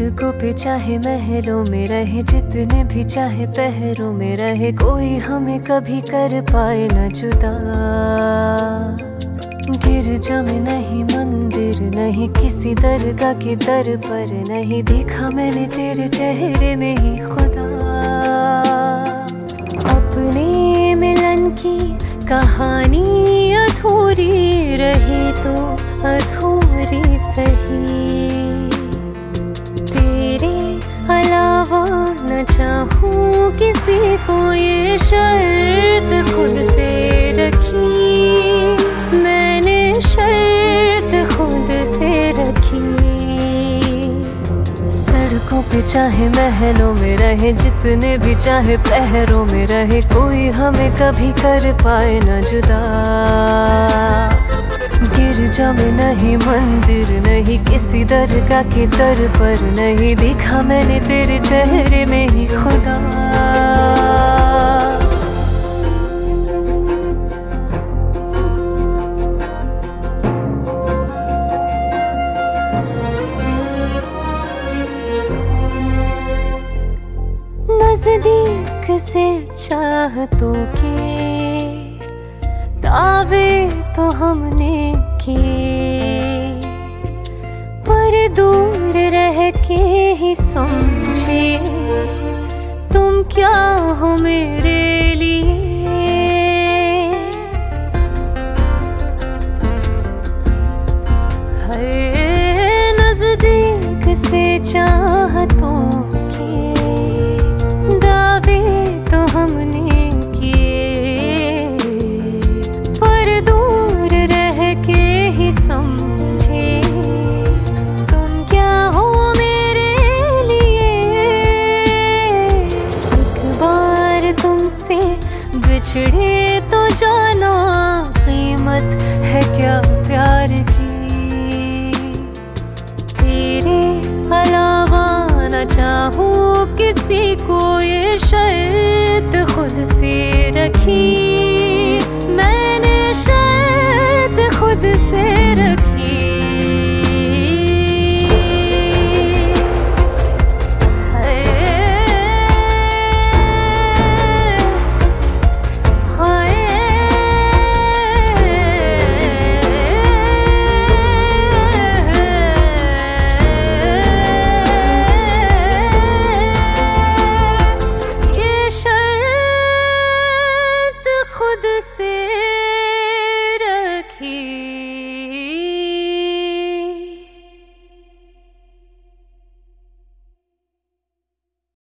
सड़कों पे चाहे महलों में रहे, जितने भी चाहे पहरों में रहे, कोई हमें कभी कर पाए न जुदा। गिरजा में नहीं, मंदिर नहीं, किसी दरगाह के दर पर नहीं, देखा मैंने तेरे चेहरे में ही खुदा। अपने मिलन की कहानी अधूरी रही तो अधूरी सही, तेरे अलावा न चाहूं किसी को, ये शर्त खुद से रखी मैंने, शर्त खुद से रखी। सड़कों पे चाहे महलों में रहे, जितने भी चाहे पहरों में रहे, कोई हमें कभी कर पाए न जुदा। गिरजा में नहीं, मंदिर नहीं, किसी दरगाह के दर पर नहीं, देखा मैंने तेरे चेहरे में ही खुदा। नजदीक से चाहतों के दावे तो हमने किए, पर दूर रह के ही समझे तुम क्या हो मेरे लिए। है नजदीक से चाहतों बिछड़े तो जाना कीमत है क्या प्यार की, तेरे अलावा न चाहूं किसी को, ये शर्त खुद से रखी।